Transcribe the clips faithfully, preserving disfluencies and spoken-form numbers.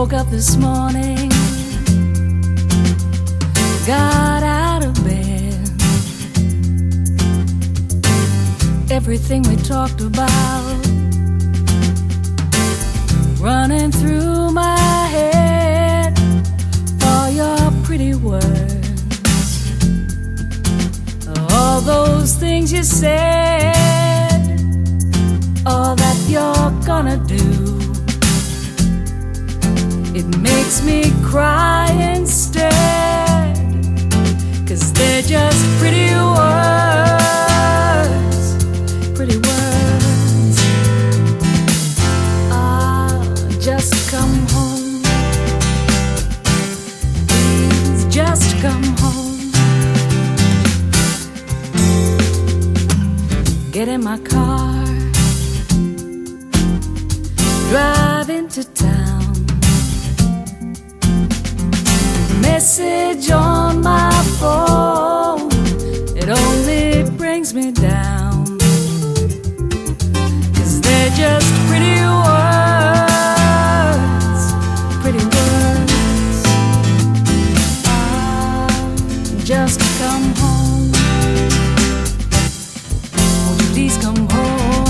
woke up this morning, got out of bed. Everything we talked about running through my head. All your pretty words, all those things you said, all that you're gonna do. It makes me cry instead, 'cause they're just pretty words, pretty words. Ah, just come home, please just come home. Get in my car, drive into town. Message on my phone, it only brings me down, 'cause they're just pretty words, pretty words. Ah, just come home, won't you please come home.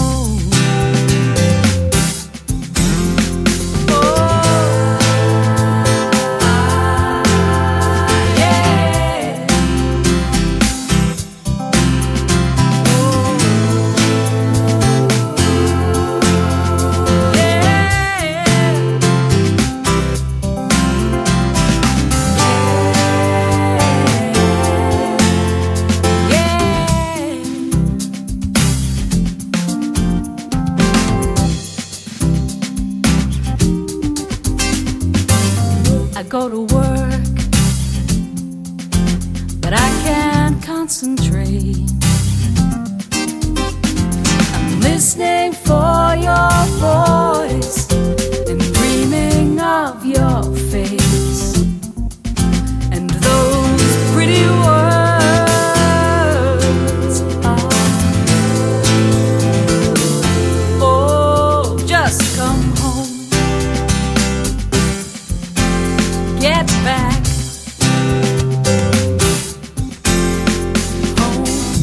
I go to work, but I can't concentrate. I'm listening for your voice and dreaming of your face and those pretty words. Ah. Oh, just come home, get back home.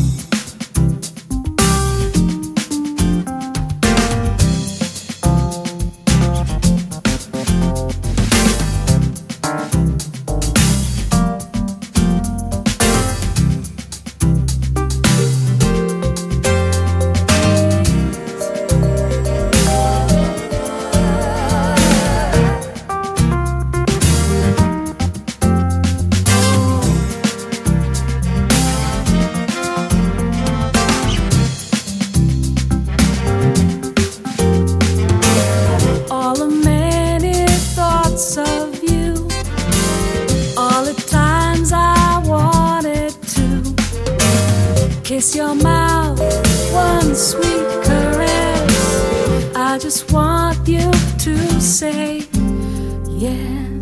Of you, all the times I wanted to kiss your mouth, one sweet caress. I just want you to say yes.